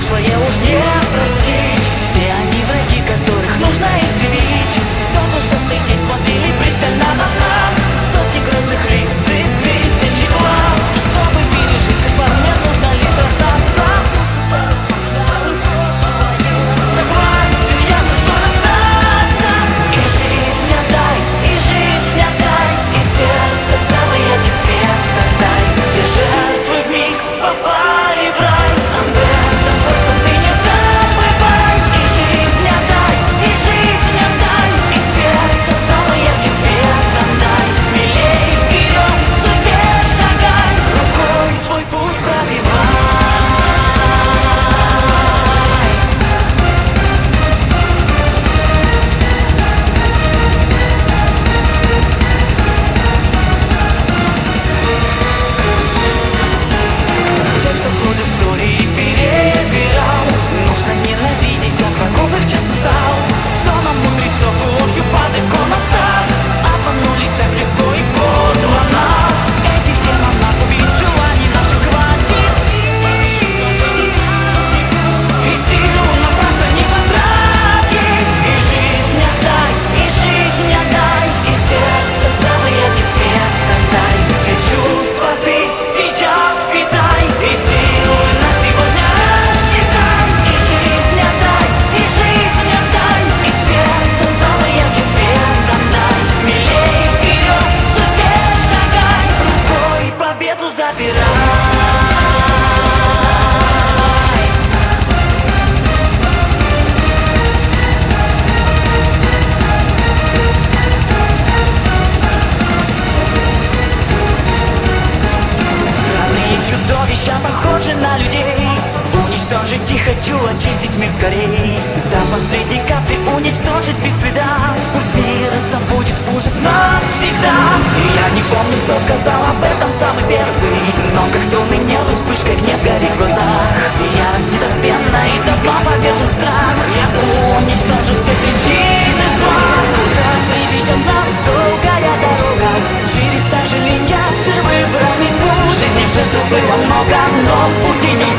прошлое уж не простить. Все они враги, которых нужно истребить. В тот ужасный день смотрели пристально на нас сотни грозных лиц и тысячи глаз. Чтобы пережить кошмар, мне нужно лишь сражаться. Согласен, я прошу расстаться. И жизнь отдай, и жизнь отдай, и сердце самый яркий свет отдай. Все жертвы вмиг попали в рай. Об этом просто ты не забывай. И жизнь отдай, и жизнь отдай, и сердце самый яркий свет отдай. Смелей вперед, к судьбе шагай, рукой свой путь пробивай. Те, кто ход истории перебирал, нужно ненавидеть, как врагов их честно стал. Тоном мудрецов и ложью под иконостас обманули так легко и подло нас. Этих демонов убить желаний наших хватит, и силу напрасно не потратить. И жизнь отдай, и жизнь отдай, и сердце самый яркий свет отдай. Все чувства ты сейчас впитай, и силу на сегодня рассчитай. И жизнь отдай, и жизнь отдай, и сердце самый яркий свет отдай. Смелей вперед, к судьбе шагай, рукой победу забирай. Странные чудовища похожи на людей. Уничтожить их хочу, очистить мир скорей. До последней капли уничтожить без следа. Пусть мир забудет ужас навсегда. И я не помню, кто сказал об этом самый первый, но как струны нервы вспышкой гнев горит в глазах. И ярость незабвенна и давно повержен страх. Я уничтожу все причины зла. Куда приведет нас долгая дорога? Через сожаления все же выбрал не путь. Жизни в жертву было много, но в пути не